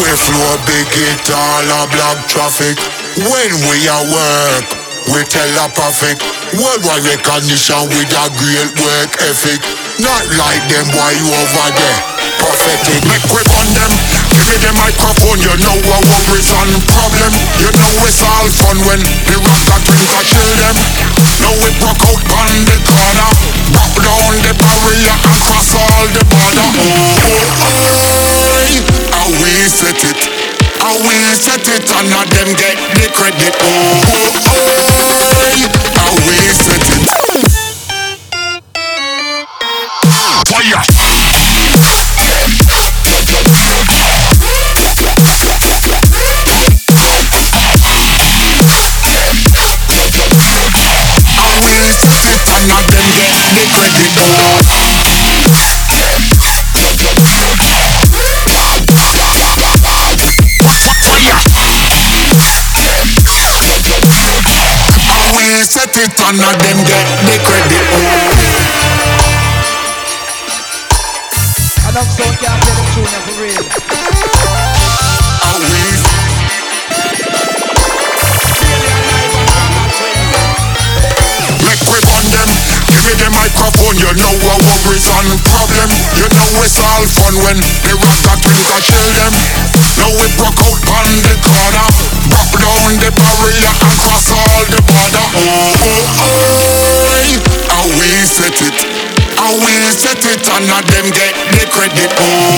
We flow big it all a block traffic. When we are work, we tell a profit. Worldwide recognition with a great work ethic. Not like them boy you over there. Prophetic, make we on them. Give me the microphone, you know our worries and problem. You know it's all fun when the rocker twins a chill them. Now we broke out on the corner, drop down the barrier and cross all the border. How we set it, how we set it, and not them get the credit. How we set it. Fire! And not them get the credit. How we set it and not them get the credit. Enough sound can't play the tune for real. How we make we on them. Give me the microphone, you know our worries and problem. You know it's all fun when the rocker twins a chill them. Now we broke out on the corner, drop down the barrier and cross all the border. How we set it, how we set it, and not them get the credit.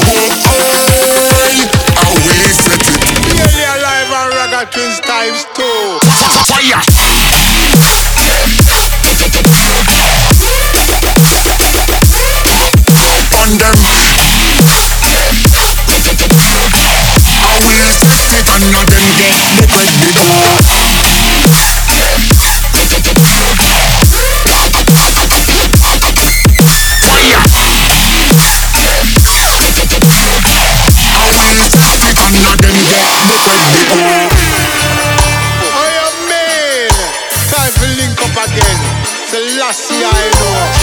How we set it. Nearly alive and Ragga Twins times 2. Fire! On them. How we set it and not them get the credit. Fire! How we set it and not them get the credit. Oh, you mean? Time to link up again. Selassie I know.